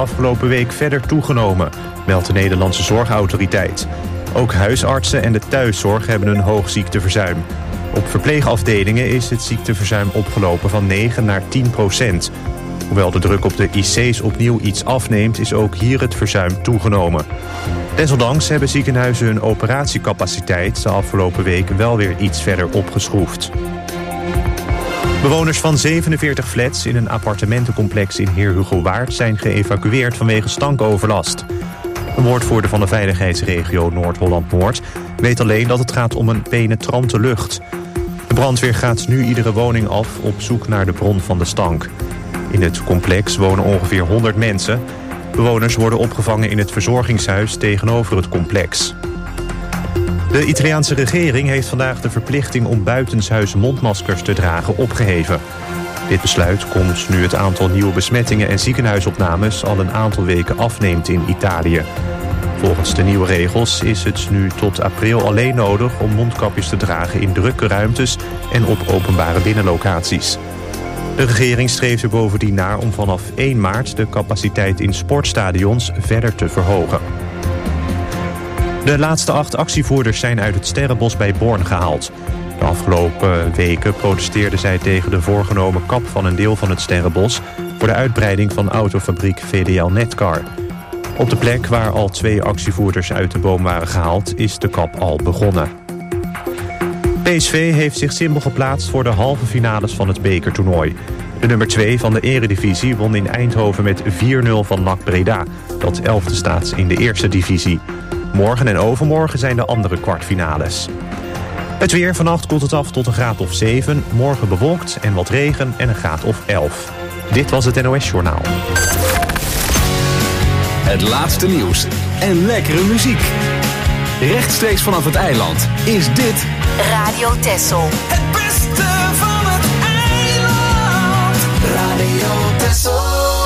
afgelopen week verder toegenomen, meldt de Nederlandse Zorgautoriteit. Ook huisartsen en de thuiszorg hebben een hoog ziekteverzuim. Op verpleegafdelingen is het ziekteverzuim opgelopen van 9 naar 10%. Hoewel de druk op de IC's opnieuw iets afneemt, is ook hier het verzuim toegenomen. Desondanks hebben ziekenhuizen hun operatiecapaciteit de afgelopen week wel weer iets verder opgeschroefd. Bewoners van 47 flats in een appartementencomplex in Heer Hugo Waard zijn geëvacueerd vanwege stankoverlast. Een woordvoerder van de veiligheidsregio Noord-Holland-Noord weet alleen dat het gaat om een penetrante lucht. De brandweer gaat nu iedere woning af op zoek naar de bron van de stank. In het complex wonen ongeveer 100 mensen. Bewoners worden opgevangen in het verzorgingshuis tegenover het complex. De Italiaanse regering heeft vandaag de verplichting om buitenshuis mondmaskers te dragen opgeheven. Dit besluit komt nu het aantal nieuwe besmettingen en ziekenhuisopnames al een aantal weken afneemt in Italië. Volgens de nieuwe regels is het nu tot april alleen nodig om mondkapjes te dragen in drukke ruimtes en op openbare binnenlocaties. De regering streeft er bovendien naar om vanaf 1 maart de capaciteit in sportstadions verder te verhogen. De laatste 8 actievoerders zijn uit het Sterrenbos bij Born gehaald. De afgelopen weken protesteerden zij tegen de voorgenomen kap van een deel van het Sterrenbos voor de uitbreiding van autofabriek VDL Netcar. Op de plek waar al 2 actievoerders uit de boom waren gehaald is de kap al begonnen. PSV heeft zich simpel geplaatst voor de halve finales van het bekertoernooi. De nummer 2 van de eredivisie won in Eindhoven met 4-0 van NAC Breda, dat 11e staat in de eerste divisie. Morgen en overmorgen zijn de andere kwartfinales. Het weer, vannacht koelt het af tot een graad of 7. Morgen bewolkt en wat regen en een graad of 11. Dit was het NOS Journaal. Het laatste nieuws en lekkere muziek. Rechtstreeks vanaf het eiland is dit Radio Texel. Het beste van het eiland. Radio Texel.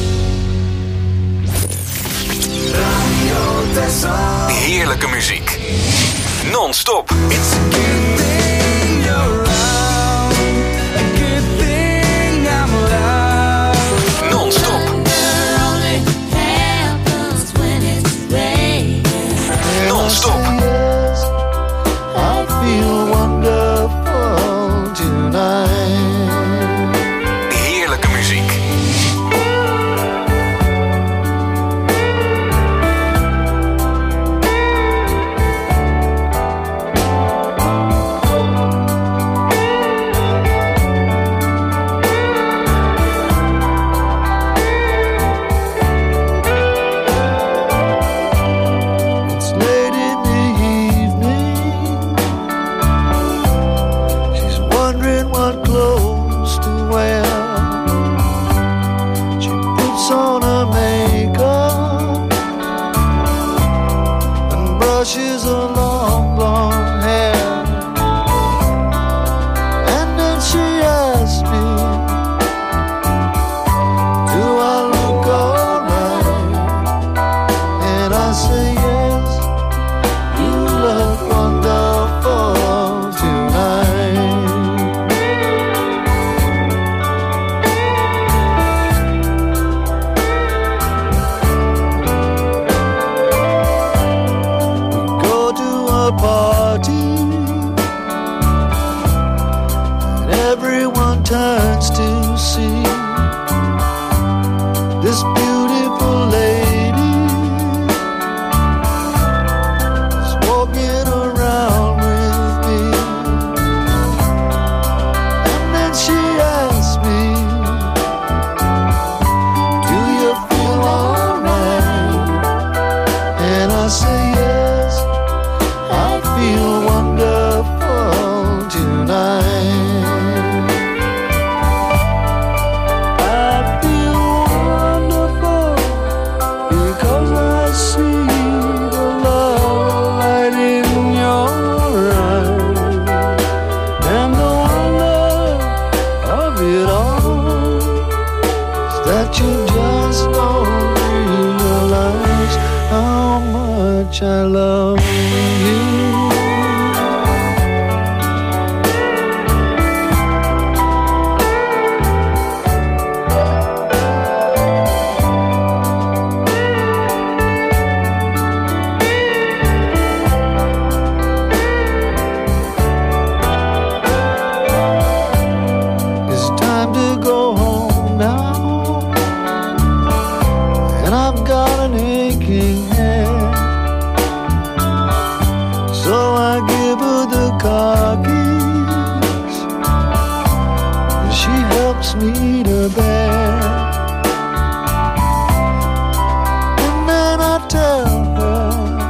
Radio Texel. heerlijke muziek. Non-stop. It's a good thing you're around. A good thing I'm alive. Non-stop. Non-stop. I feel wonderful tonight. Heerlijke muziek. aching head. So I give her the car keys, and she helps me to bed. And then I tell her,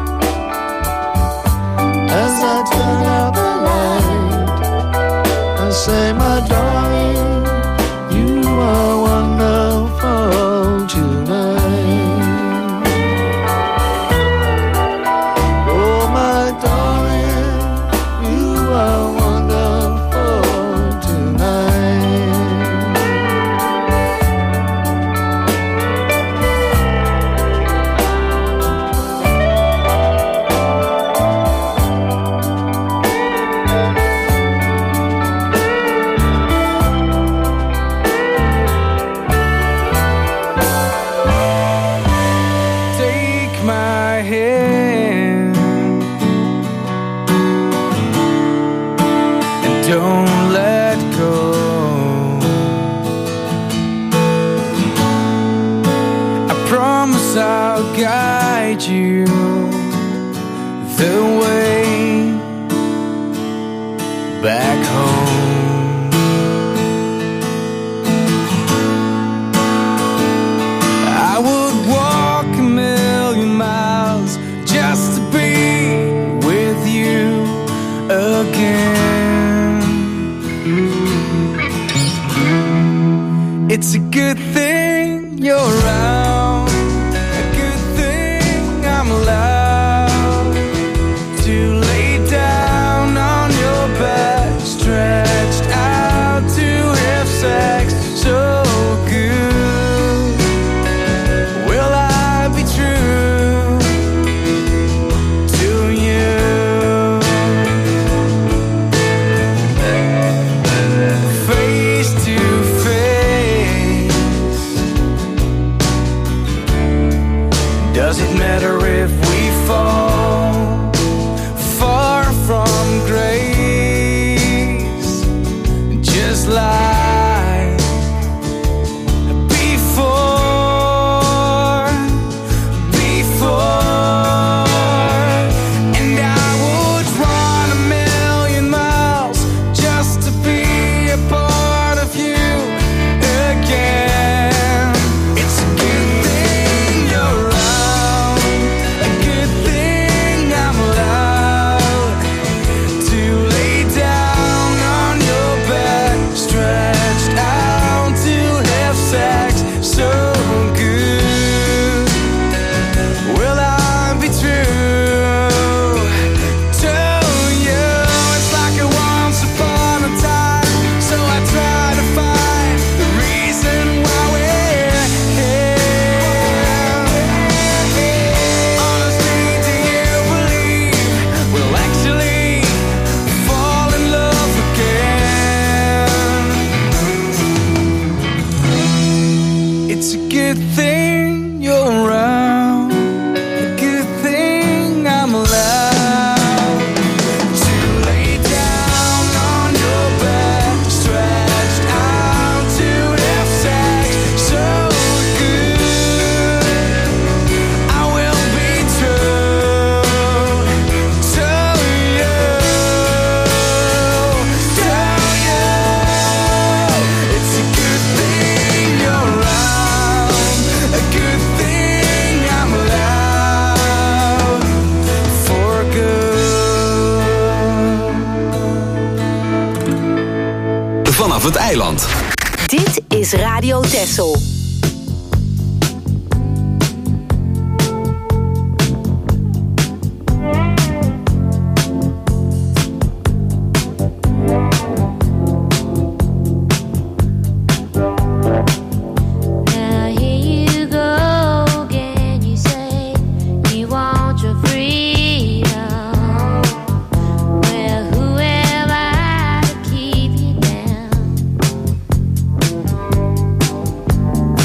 as I turn out the light, I say, my darling, you are wonderful tonight. Oh, my darling, you are wonderful tonight. Take my hand and don't let go. I promise I'll guide you the way back home. I would walk a million miles just to be with you again. It's a good thing you're around, a good thing I'm allowed to lay down on your back, stretched out to have sex so good. Will I be true to you? Face to face. Does it matter if we fall far from grace? Just like before. And I would run a million miles just to be a part of you again. It's a good thing you're around, a good thing I'm allowed to lay down on your back, stretched out to have sex so good. Will I be true to you? It's like a once upon a time, so I try to find the reason why we're here. Honestly, do you believe we'll actually fall in love again? It's a good thing you're around, a good thing I'm allowed to lay down on your back, stretched out to have sex so good. I will be true to you, It's a good thing you're around, a good thing I'm allowed for good. Vanaf het eiland. Dit is Radio Texel. Now here you go again. You say you want your freedom. Well, who am I to keep you down?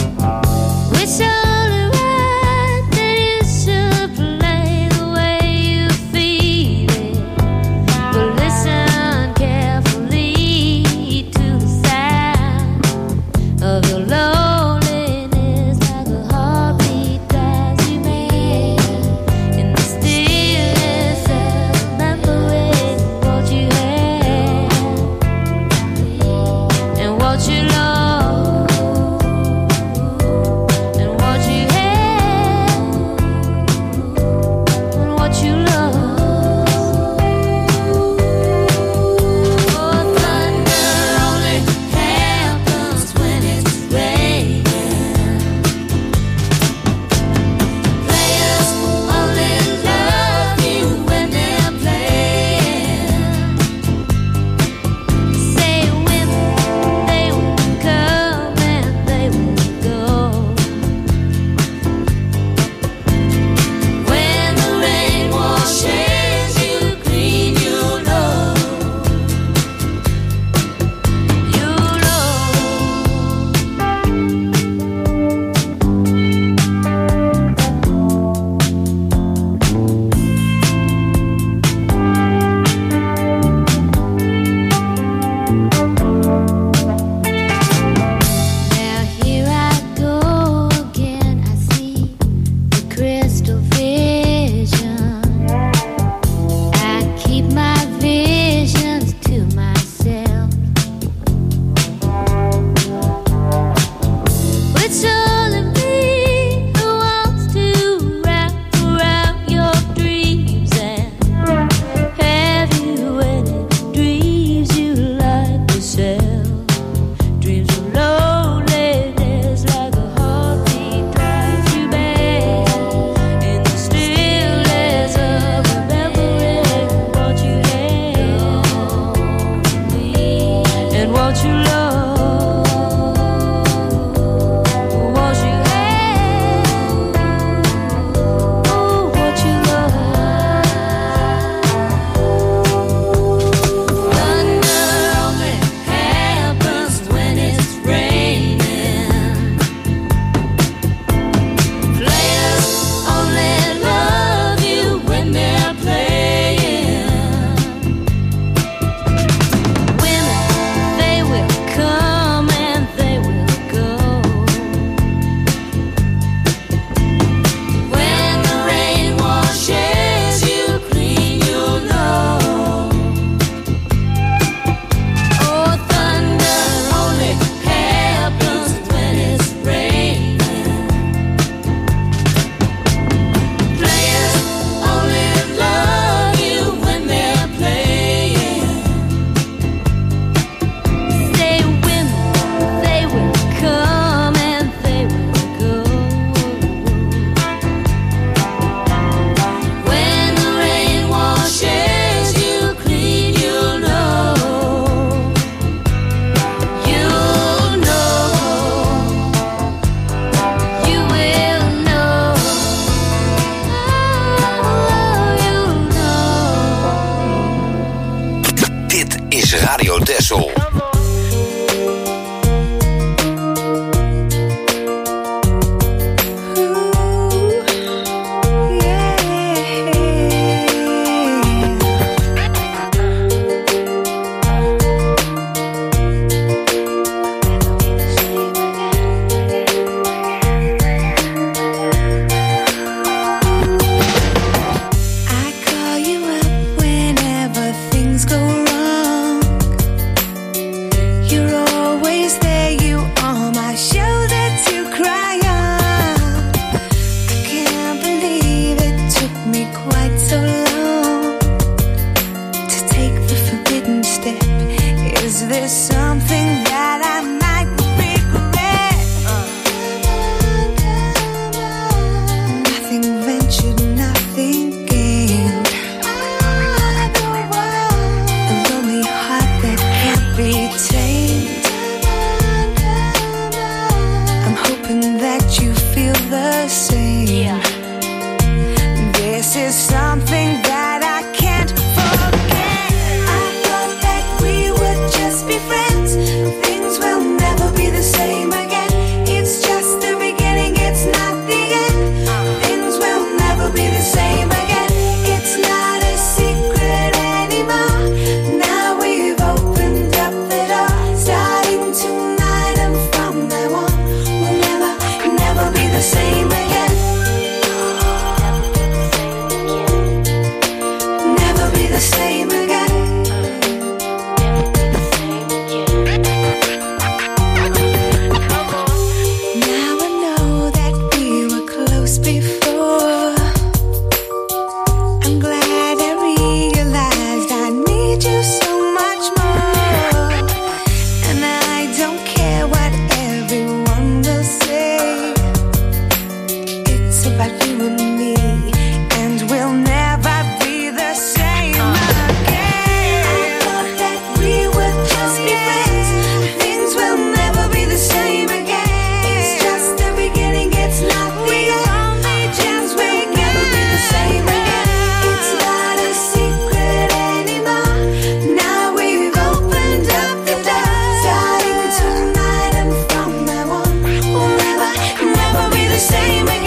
It's about you and me, and we'll never be the same again. I thought that we would just be friends. Things will never be the same again. It's just the beginning, it's not the only chance we'll never be the same again. It's not a secret anymore. Now we've opened up the door. Starting tonight and from now on, we'll never be the same again.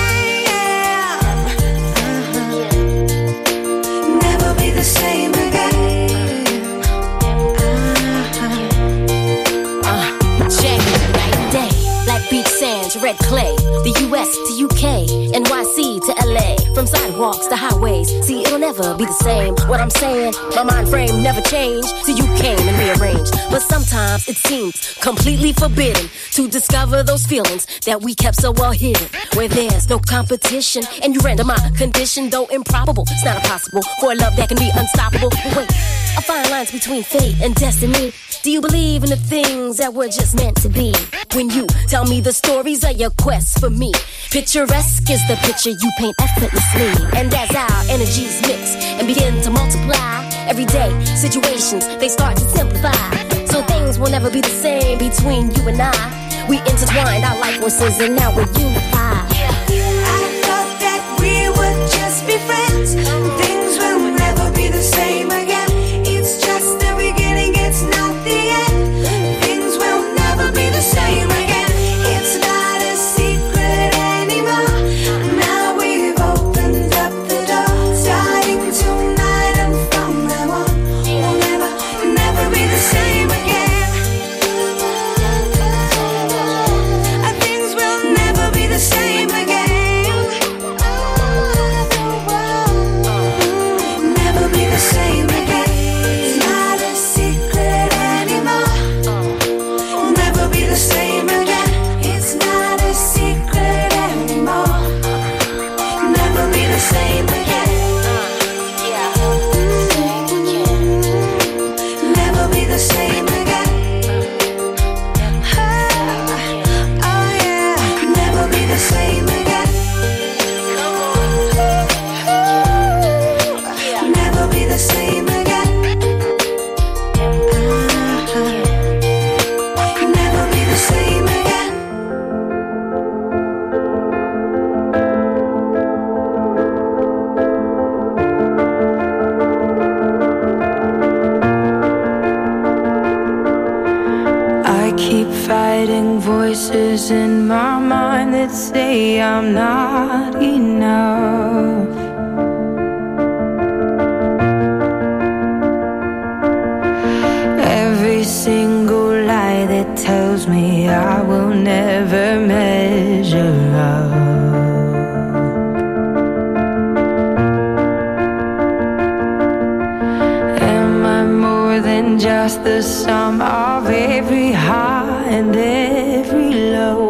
Never be the same again. Check it, night and day. Black beach sands, red clay. The US to UK, NYC to LA. From sidewalks to highways. See, it'll never be the same. What I'm saying, my mind frame never changed till you came and rearranged. But sometimes it seems completely forbidden to discover those feelings that we kept so well hidden. Where there's no competition, and you render my condition, though improbable. It's not impossible for a love that can be unstoppable. But wait, a fine lines between fate and destiny. Do you believe in the things that were just meant to be? When you tell me the stories of your quest for me, picturesque is the picture you paint effortlessly. And as our energies mix and begin to multiply, everyday situations, they start to simplify. So things will never be the same between you and I. We intertwined our life forces and now we're unified. I thought that we would just be friends. Things will never be the same again. It's just the beginning, it's not the end. Things will never be the same again. It's not a secret anymore. Now we've opened up the door. Starting tonight and from now on, we'll never be the same again. Things will never be the same again. Never be the same again. It's not a secret anymore. Never be the same again. It's not a secret anymore. Never be the same again. Never be the same again. Oh yeah, never be the same again. Never be the same again. Never be the same again. I keep fighting voices in my mind that say I'm not enough. Every single lie that tells me I will never measure up. Am I more than just the sum of every high and every low?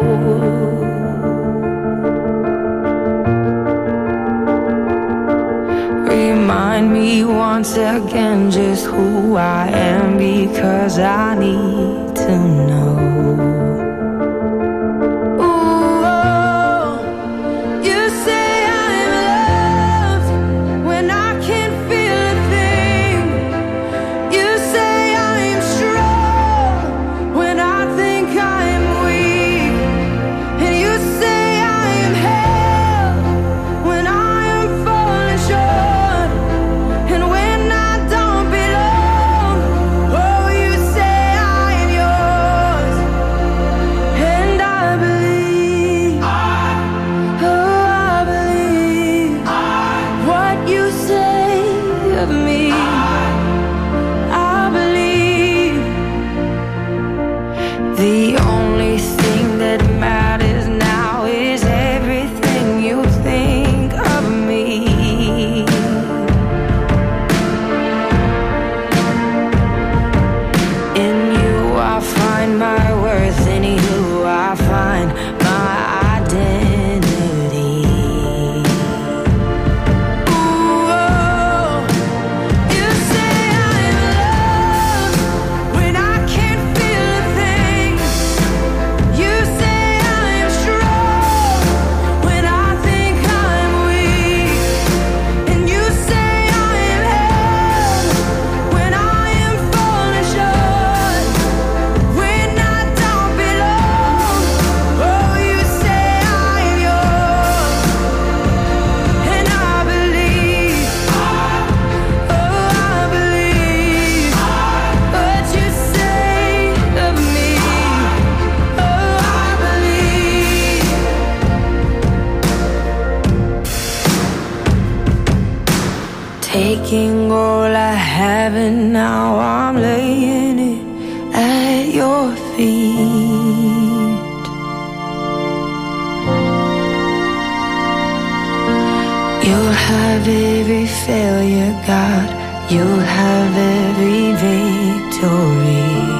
Remind me once again just who I am, because I need to know. taking all I have and now I'm laying it at your feet. You'll have every failure, God. You'll have every victory.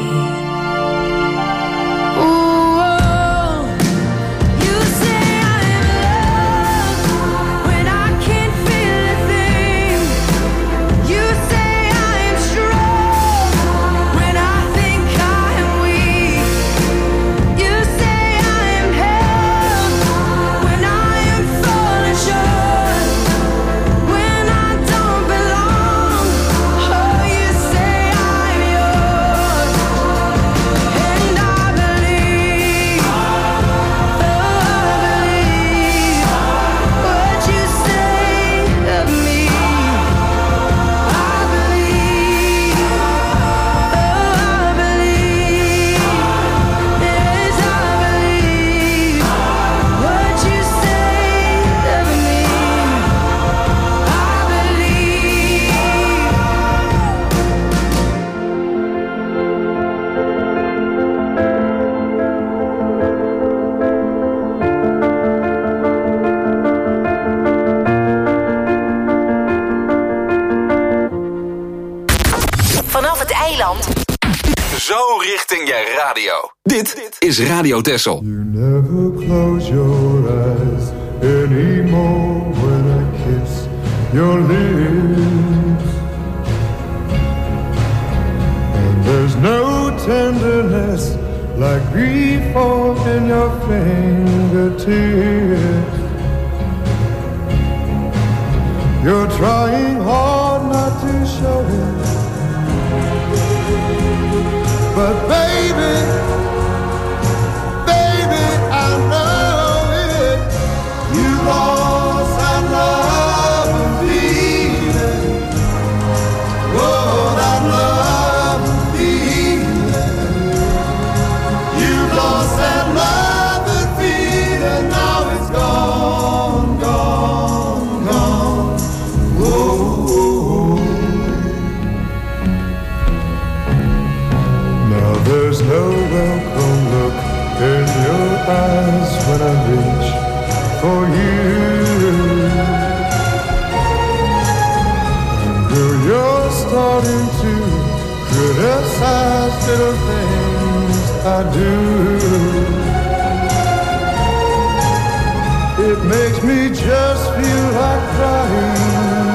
Zo richting je radio. Dit is Radio Texel. You never close your eyes anymore when I kiss your lips. And there's no tenderness like grief in your fingertips. You're trying hard not to show it, but baby, I know it. You lost that love and feeling. Oh, that love and feeling. You lost that love and feeling. Now it's gone, gone, gone. Whoa. Now there's no welcome look in your eyes when I reach for you. And girl, you're starting to criticize little things I do. It makes me just feel like crying,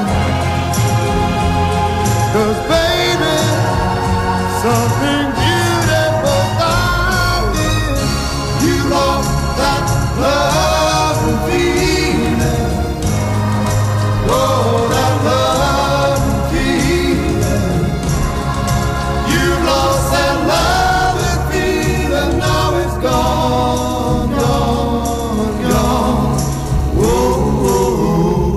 'cause baby, something beautiful about it. You lost that love and feeling. Oh, that love and feeling. You lost that love and feeling. Now it's gone, gone, gone. Whoa, whoa.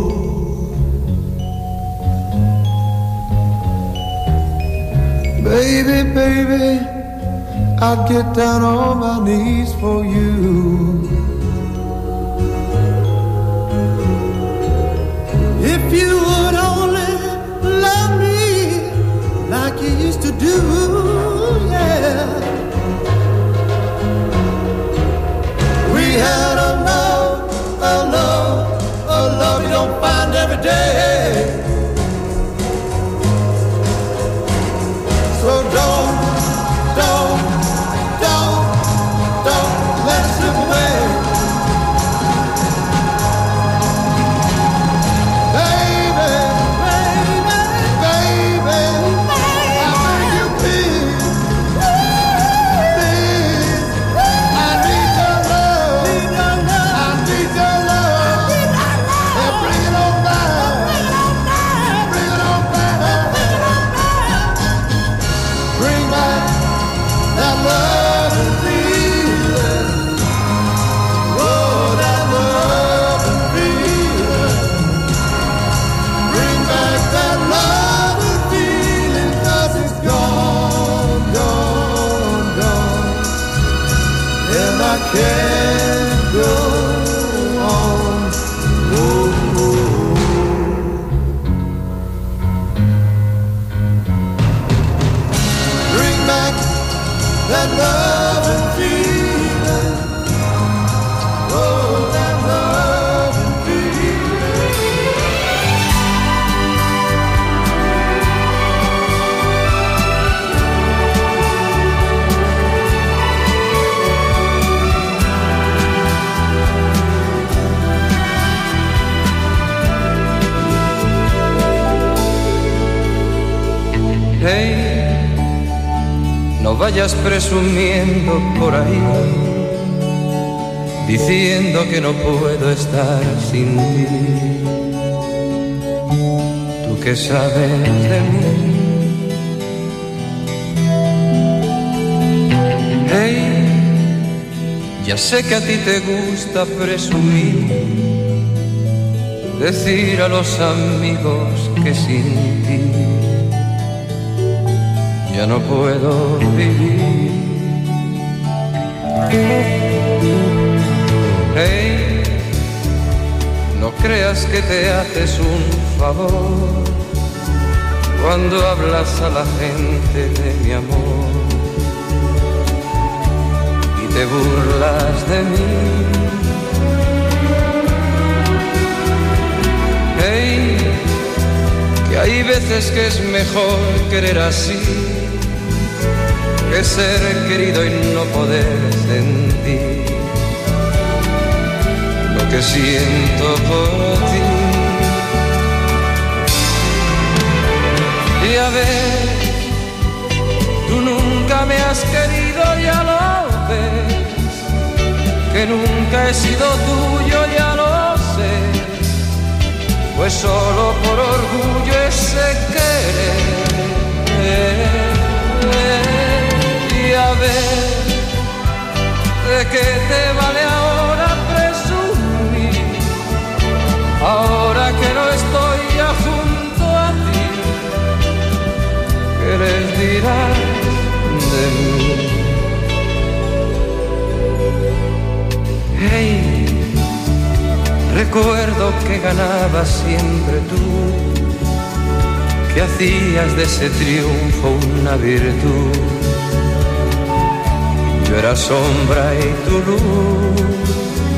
Baby, baby, I'd get down on my knees for you. If you would only love me like you used to do, yeah. We had a love you don't find every day. So don't let it slip away. Hey, no vayas presumiendo por ahí, diciendo que no puedo estar sin ti. Tú que sabes de mí. Hey, ya sé que a ti te gusta presumir, decir a los amigos que sin ti ya no puedo vivir. Hey, no creas que te haces un favor cuando hablas a la gente de mi amor y te burlas de mí. Hey, que hay veces que es mejor querer así que ser querido y no poder sentir lo que siento por ti. Y a ver, tú nunca me has querido, ya lo ves, que nunca he sido tuyo, ya lo sé, pues solo por orgullo ese querer. Y a ver, ¿de qué te vale ahora presumir? Ahora que no estoy ya junto a ti, ¿qué les dirás de mí? Hey, recuerdo que ganabas siempre tú, que hacías de ese triunfo una virtud. Yo era sombra y tu luz.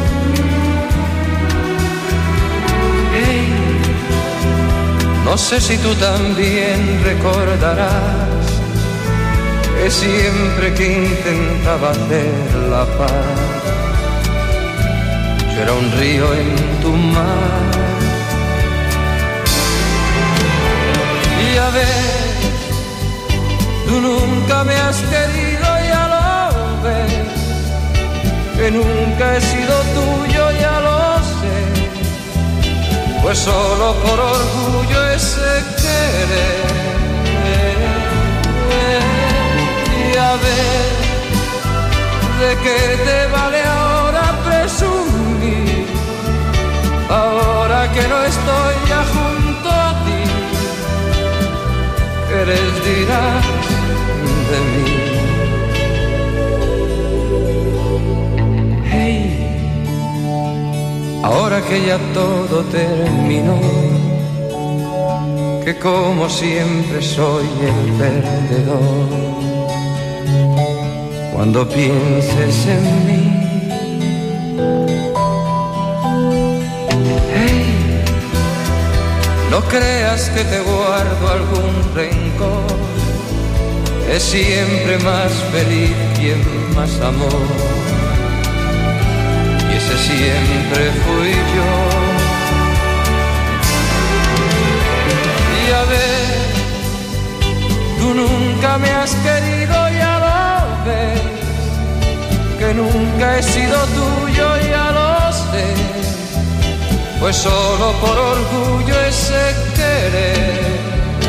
Hey, no sé si tú también recordarás que siempre que intentaba hacer la paz, yo era un río en tu mar. Y a ver, tú nunca me has querido, ya lo ves, que nunca he sido tuyo, ya lo sé, pues solo por orgullo ese querer. Y a ver, ¿de qué te vale ahora presumir? Ahora que no estoy ya junto a ti, ¿qué les dirás de mí? Hey, ahora que ya todo terminó, que como siempre soy el perdedor, cuando pienses en mí. Hey, no creas que te guardo algún rencor, es siempre más feliz quien más amor, y ese siempre fui yo. Y a ver, tú nunca me has querido, ya lo ves, que nunca he sido tuyo, ya lo sé, pues solo por orgullo ese querer.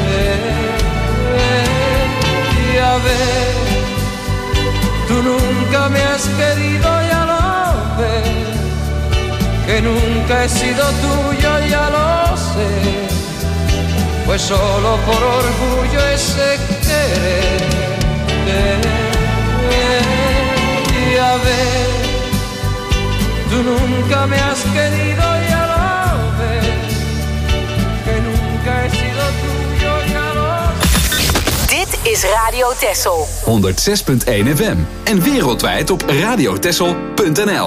Y a ver, tú nunca me has querido, ya lo ves, que nunca he sido tuyo, ya lo sé, pues solo por orgullo ese querer. Y a ver, tú nunca me has querido, ya lo ves, que nunca he sido tuyo, ya lo sé. Dit is Radio Texel. 106.1 FM en wereldwijd op radiotexel.nl.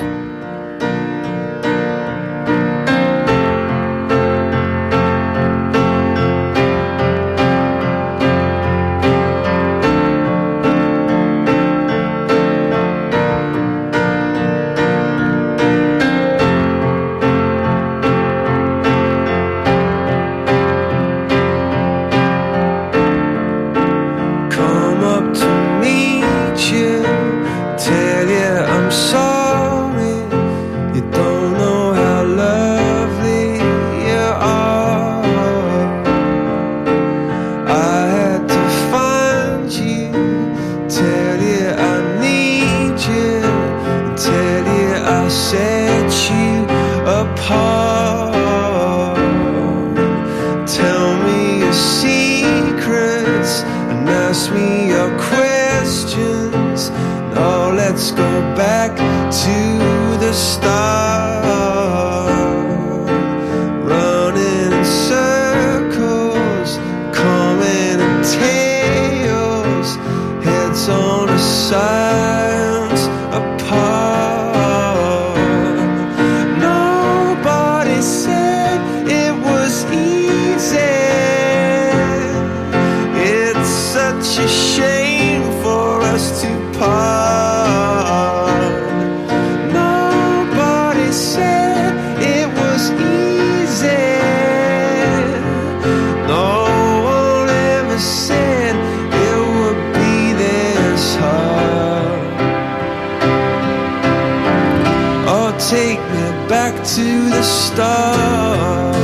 star.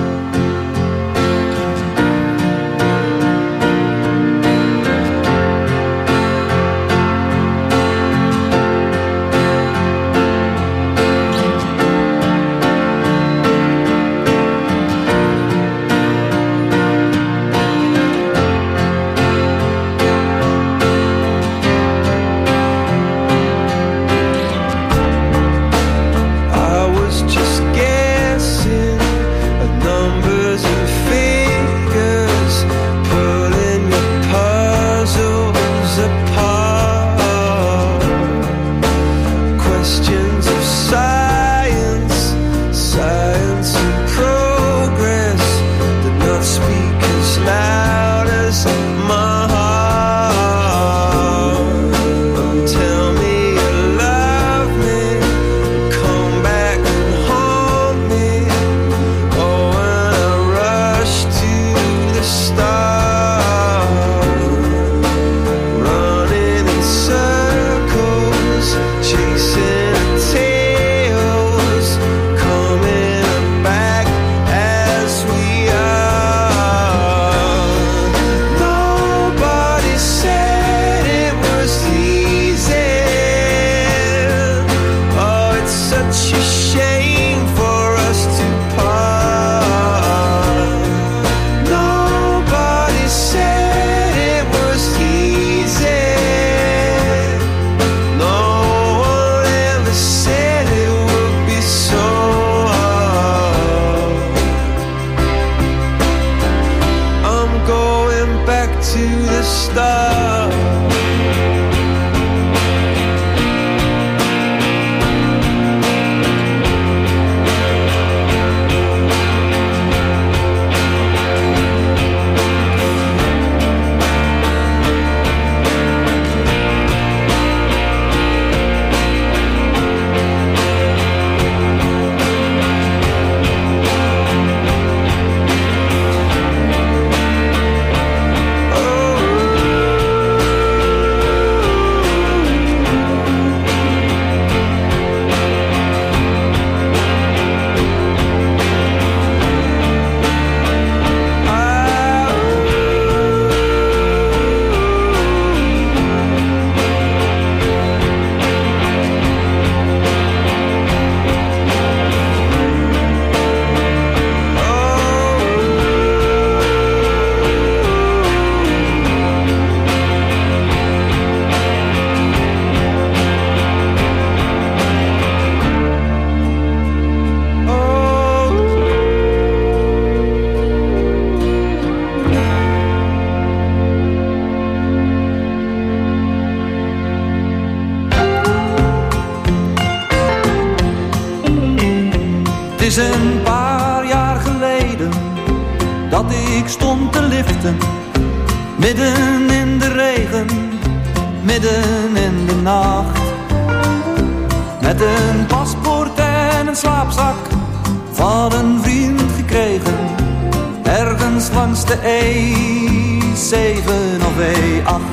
is een paar jaar geleden dat ik stond te liften, midden in de regen, midden in de nacht. Met een paspoort en een slaapzak van een vriend gekregen, ergens langs de E7 of E8.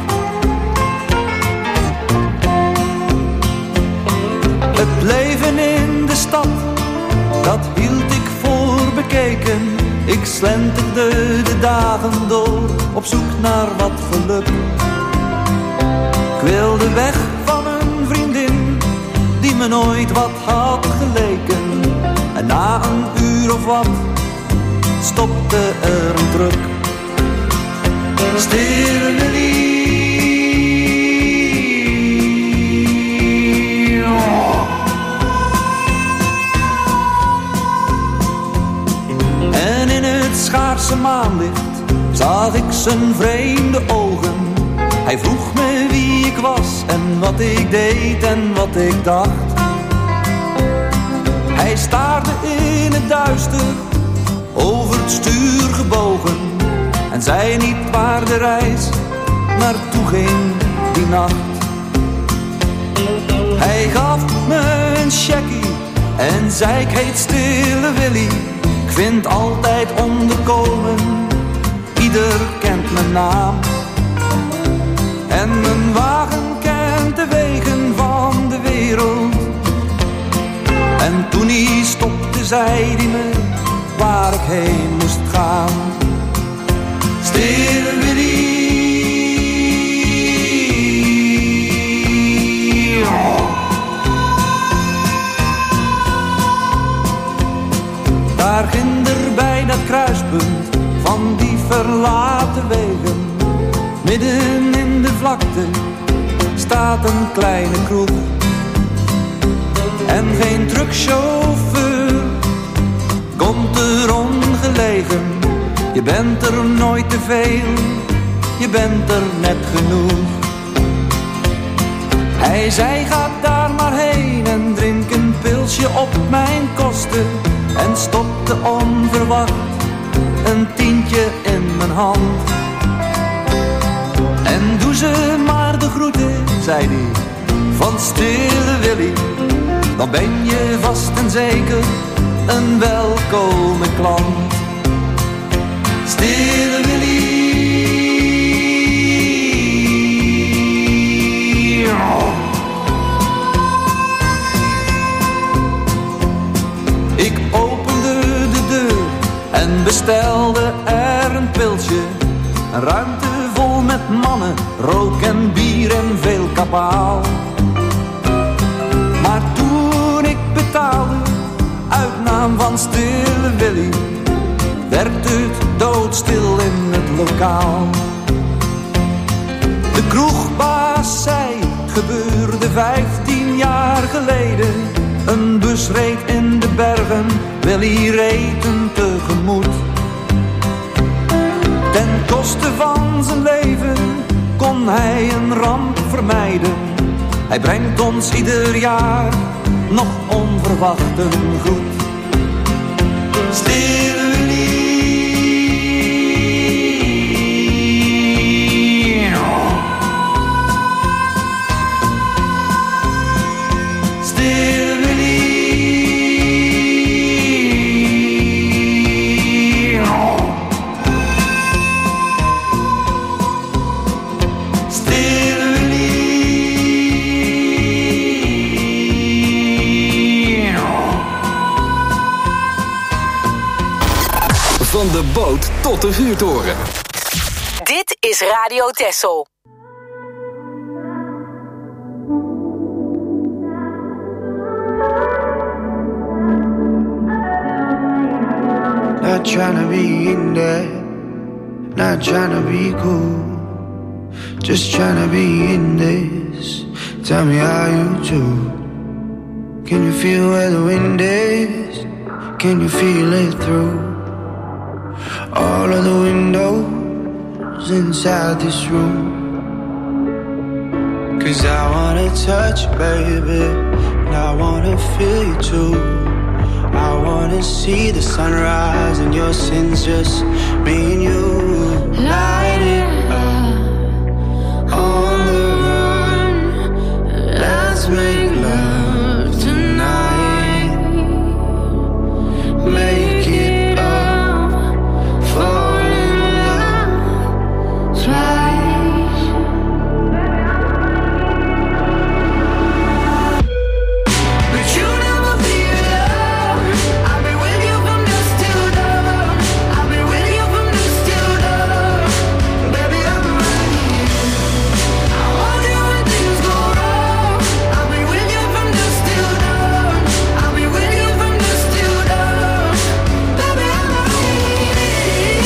Het leven in de stad, dat hield ik voor bekeken. Ik slenterde de dagen door, op zoek naar wat geluk. Ik wilde weg van een vriendin, die me nooit wat had geleken. En na een uur of wat, stopte er een truck. Stille lief. En in het schaarse maanlicht zag ik zijn vreemde ogen. Hij vroeg me wie ik was en wat ik deed en wat ik dacht. Hij staarde in het duister, over het stuur gebogen, en zei niet waar de reis naartoe ging die nacht. Hij gaf me een checkie en zei ik heet Stille Willy. Ik vind altijd onderkomen, ieder kent mijn naam. En mijn wagen kent de wegen van de wereld. En En toen hij stopte, zei hij me waar ik heen moest gaan. Stille Willy. Daar ginder bij dat kruispunt van die verlaten wegen, midden in de vlakte staat een kleine kroeg. En geen truckchauffeur komt er ongelegen. Je bent er nooit te veel, je bent er net genoeg. Hij zei ga daar maar heen en drink een pilsje op mijn kosten. En stopte onverwacht een tientje in mijn hand. En doe ze maar de groeten, zei hij, van Stille Willy. Dan ben je vast en zeker een welkome klant. Stille Willy. Ik opende de deur en bestelde er een pilsje. Een ruimte vol met mannen, rook en bier en veel kabaal. Maar toen ik betaalde, uit naam van Stille Willy, werd het doodstil in het lokaal. De kroegbaas zei, het gebeurde 15 jaar geleden. Een bus reed in de bergen, Willy reed hem tegemoet. Ten koste van zijn leven kon hij een ramp vermijden. Hij brengt ons ieder jaar nog onverwacht een groet. Stille Willy. Van de boot tot de vuurtoren. Dit is Radio Texel. Not tryna be in there, not tryna be cool, just tryna be in this. Tell me how you do. Can you feel where the wind is? Can you feel it through all of the windows inside this room? 'Cause I wanna touch you, baby, and I wanna feel you too. I wanna see the sunrise and your sins, just me and you. Light it up on the run. Let's make love tonight. Make it up, fall in love twice. But you never feel love. I've been with you from dusk till dawn. I've been with you from dusk till dawn. Baby, I'm right here. I want you when things go wrong. I'll be with you from dusk till dawn. I'll be with you from dusk till dawn. Baby, I'm right here.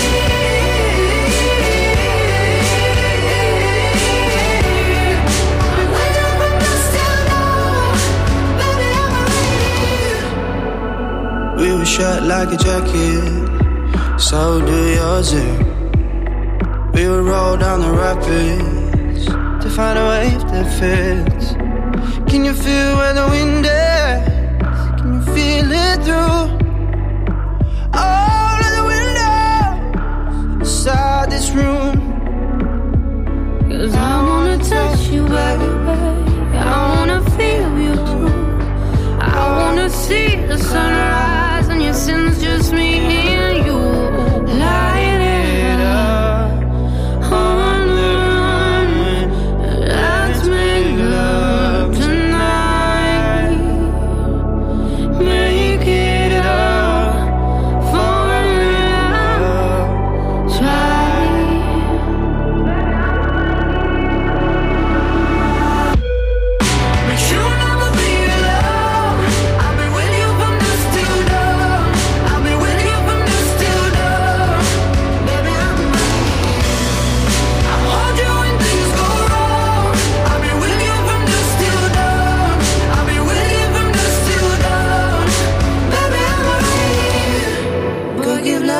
I'll be with you from dusk till dawn. Baby, I'm right here. We were shut like a jacket, so do yours. We would roll down the rapids to find a wave that fits. Can you feel where the wind is? Can you feel it through all of the windows inside this room? 'Cause I wanna touch you, baby. I wanna feel you too. I wanna see the sunrise and your sins, just me and you. Light it up on the run. Let's make love tonight. Make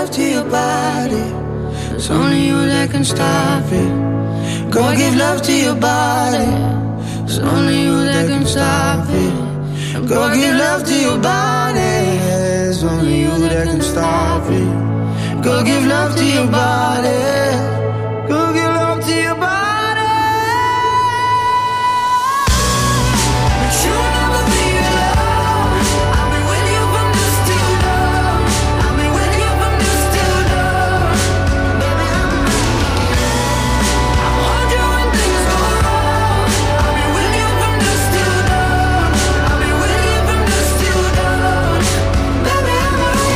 love to your body. It's only you that can stop it. Go give love to your body. It's only you that can stop it. Go give love to your body. It's only you that can stop it. Go give love to your body. Go give love to your body. But you'll never be alone. I'll be with you from dusk till dawn. I'll be with you from dusk till dawn. Baby, I'll hold you when things go wrong. I'll be with you from dusk till dawn. I'll be with you from dusk till dawn. Baby, I'm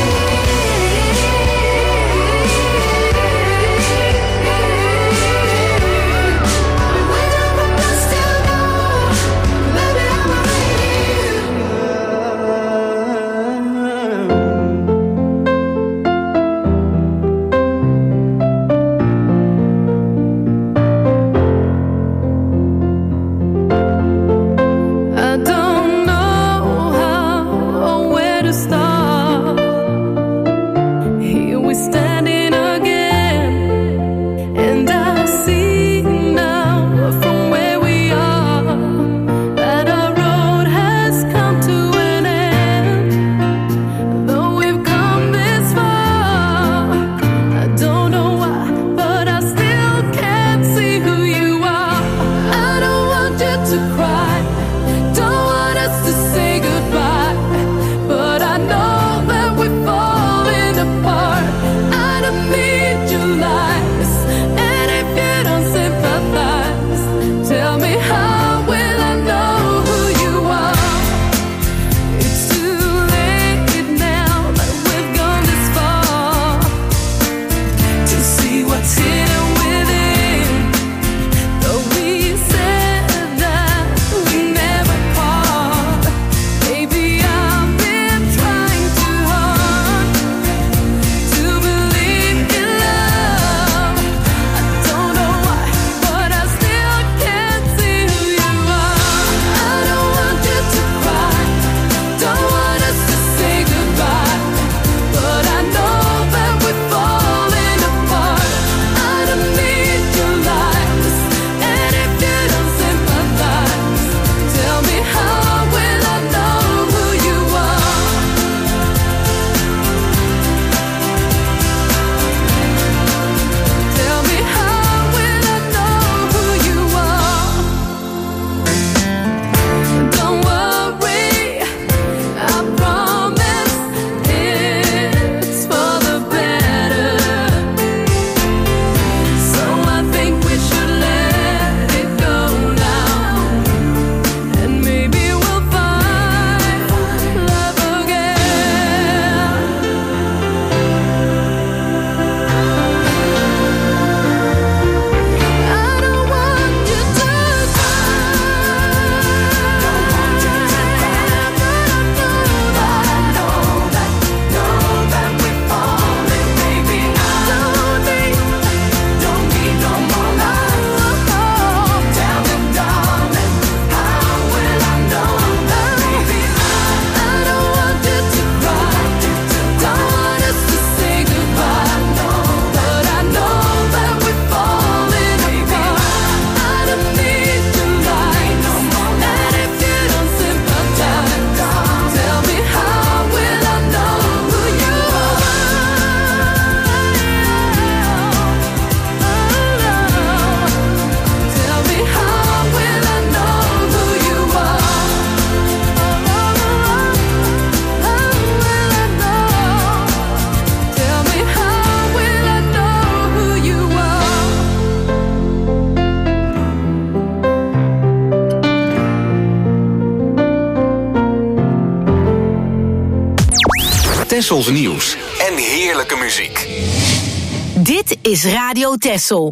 I don't know how or where to start. Here we're standing again, and I see now from where we are that our road has come to an end. Though we've come this far, I don't know why, but I still can't see who you are. I don't want you to cry, don't want us to say goodbye, but I know that we're falling apart. I don't need your lies, and if you don't sympathize, tell me how will I know who you are? It's too late now that we've gone this far to see what's hidden within. Though we said that we never part, baby, I've been trying too hard to believe in love. I don't know why, but I still can't see who you are. I don't want you to cry, don't want us to say goodbye, but I know that we're falling apart. I don't need your lies, and if you don't sympathize, tell me how will I know who you are? Tell me how will I know who you are? Don't worry, I promise it's for the better. So I think we should let it go now, and maybe we'll find love again. I don't want you to know that we're falling, baby. Don't need no more lies. Tell me, darling, how will I know that, baby? I don't want you to cry, don't want us to say goodbye, but I know that we're falling apart. I don't need your lies, and if you don't sympathize, tell me how will I know who you are? Tell me how will I know who you are? Tell me how will I know who you are? Tessels nieuws en heerlijke muziek. Dit is Radio Tessel.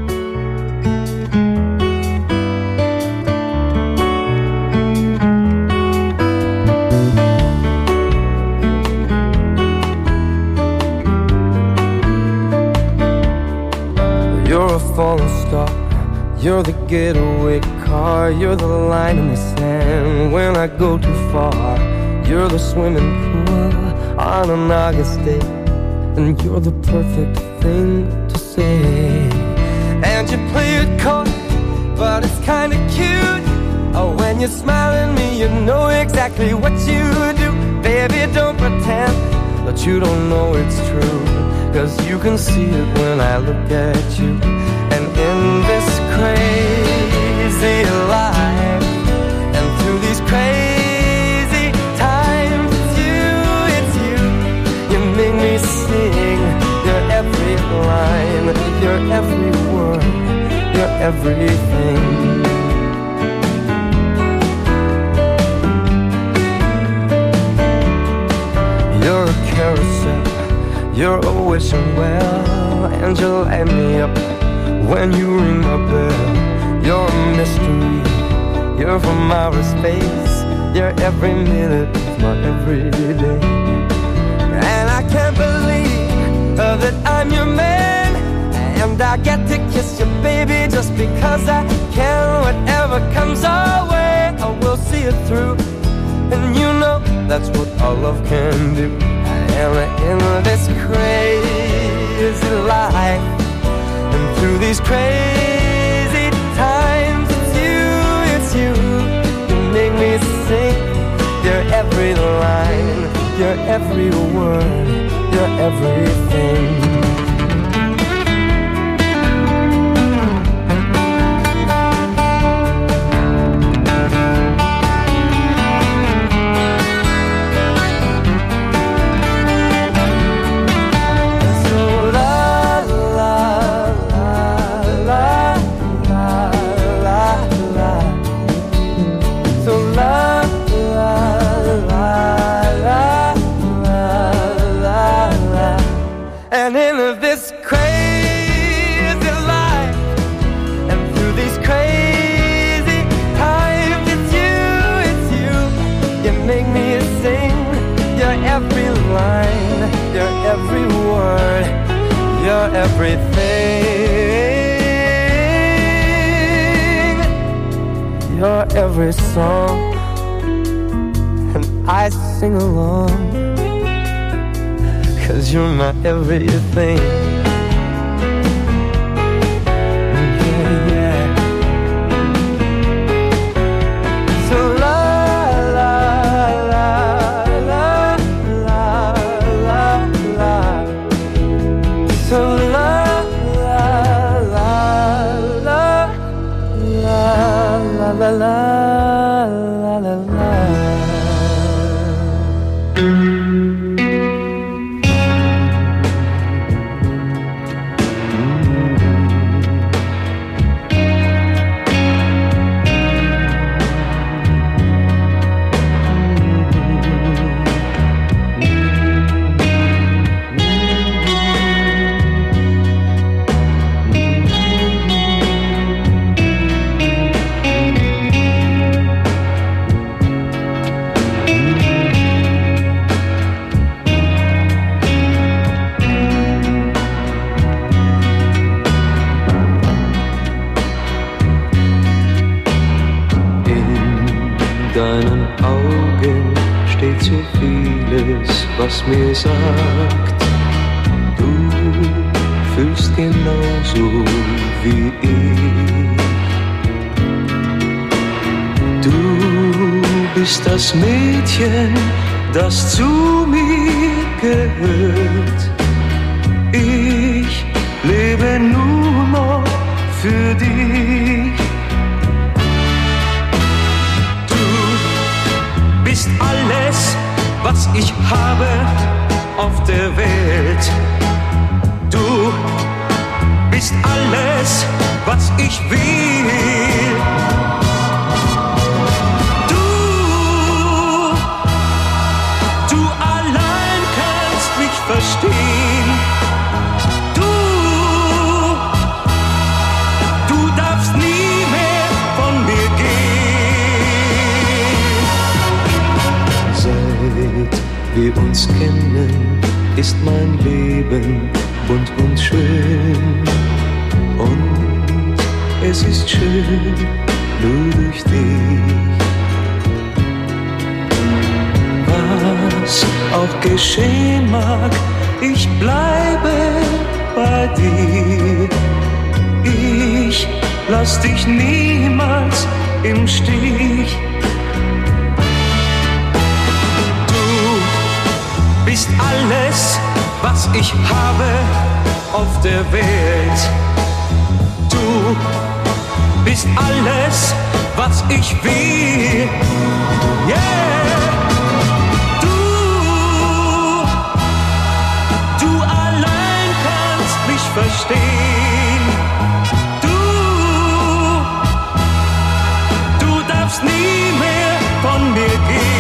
You're a falling star, you're the getaway car, you're the line in the sand when I go too far. You're the swimming pool on an August day and you're the perfect thing to say. And you play it coy, but it's kinda cute. Oh, when you smile at me, you know exactly what you do. Baby, don't pretend that you don't know it's true, 'cause you can see it when I look at you. And in this crazy life, and through these crazy times, it's you, you make me sing your every line, your every word, your everything. You're a carousel, you're always well, and you light me up when you ring my bell. You're a mystery, you're from outer space, you're every minute of my everyday. And I can't believe that I'm your man, and I get to kiss you, baby, just because I can. Whatever comes our way, I will see it through, and you know that's what our love can do. And in this crazy life, and through these crazy times, it's you, you make me sing your every line, your every word, your everything. And in this crazy life, and through these crazy times, it's you, you make me sing your every line, your every word, your everything, your every song, and I sing along. 'Cause you're my everything. Yeah, yeah. So la la la la la la la. So la la la la la la la la la la. deinen Augen steht so vieles, was mir sagt, du fühlst genauso wie ich. Du bist das Mädchen, das zu mir gehört. Ich lebe nur noch für dich. Du bist alles, was ich habe auf der Welt. Du bist alles, was ich will. Du allein kannst mich verstehen. Du darfst nie mehr von mir gehen. Seit wir uns kennen, ist mein Leben bunt und schön. Und es ist schön, nur durch dich. Was auch auch geschehen mag, ich bleibe bei dir. Ich lass dich niemals im Stich. Du bist alles, was ich habe auf der Welt. Du bist alles, was ich will. Yeah. Du allein kannst mich verstehen. Du darfst nie mehr von mir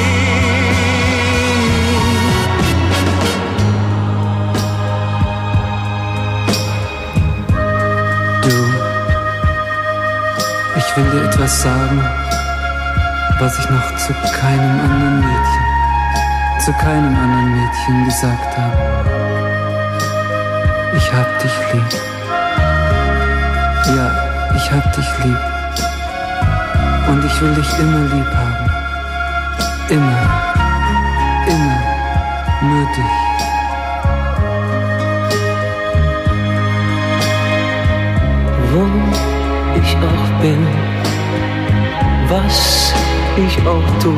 Ich will dir etwas sagen, was ich noch zu keinem anderen Mädchen gesagt habe. Ich hab dich lieb. Ja, ich hab dich lieb. Und ich will dich immer lieb haben. Immer, nur dich. Wo ich auch bin, was ich auch tu,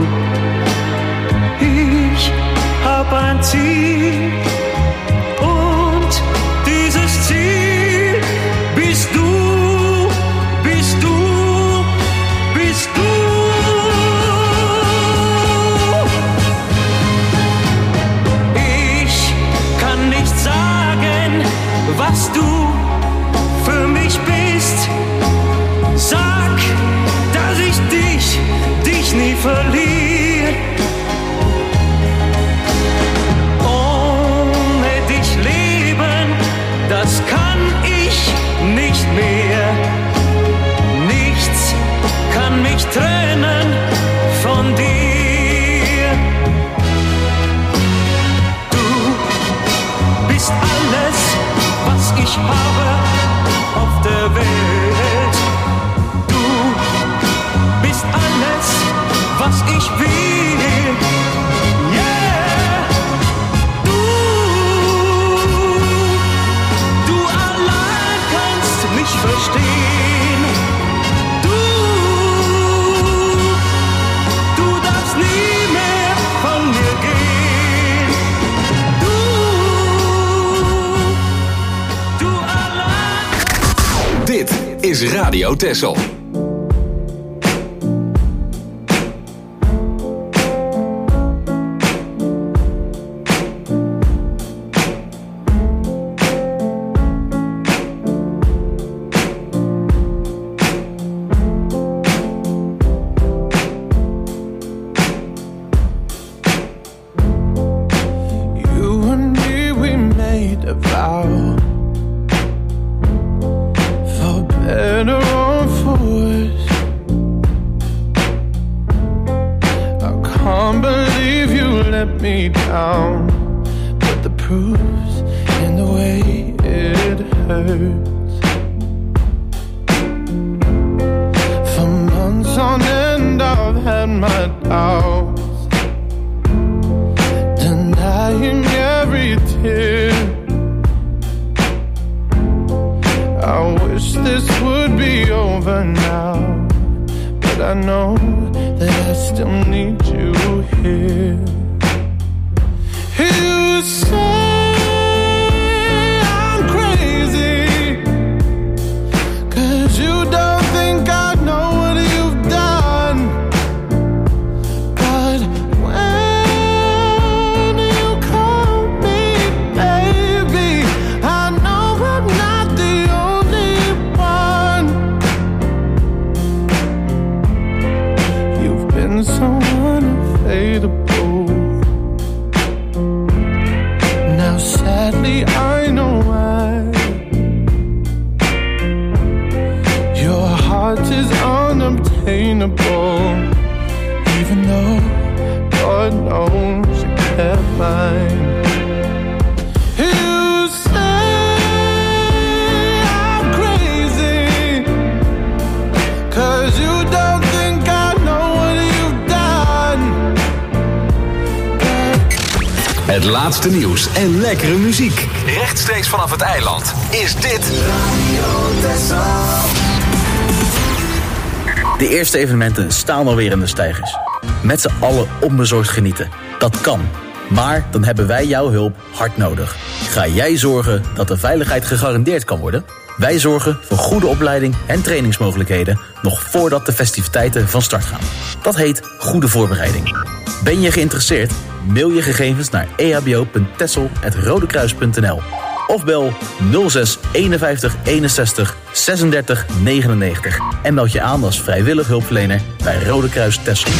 ich hab ein Ziel und dieses Ziel bist du, bist du, bist du. Ich kann nicht sagen, was du für mich bist. Sag, dass ich dich nie verliere. Ohne dich leben, das kann ich nicht mehr. Nichts kann mich trennen von dir. Du bist alles, was ich habe auf der Welt. Du bist alles, was ich will. Yeah. Du allein kannst mich verstehen. Du darfst nie mehr von mir gehen. Du allein. Dit is Radio Texel. Het laatste nieuws en lekkere muziek. Rechtstreeks vanaf het eiland is dit De eerste evenementen staan alweer in de steigers. Met z'n allen onbezorgd genieten. Dat kan. Maar dan hebben wij jouw hulp hard nodig. Ga jij zorgen dat de veiligheid gegarandeerd kan worden? Wij zorgen voor goede opleiding en trainingsmogelijkheden nog voordat de festiviteiten van start gaan. Dat heet goede voorbereiding. Ben je geïnteresseerd? Mail je gegevens naar ehbo.tessel@rodekruis.nl of bel 06 51 61 36 99 en meld je aan als vrijwillig hulpverlener bij Rode Kruis Tessel.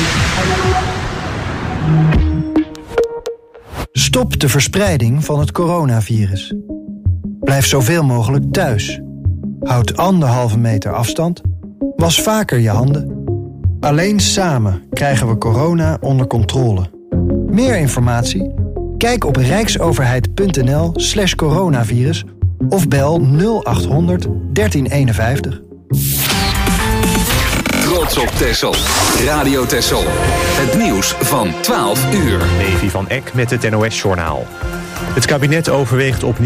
Stop de verspreiding van het coronavirus. Blijf zoveel mogelijk thuis. Houd 1,5 meter afstand. Was vaker je handen. Alleen samen krijgen we corona onder controle. Meer informatie? Kijk op rijksoverheid.nl/coronavirus of bel 0800 1351. Trots op Texel. Radio Texel. Het nieuws van 12 uur. Levi van Eck met het NOS-journaal. Het kabinet overweegt opnieuw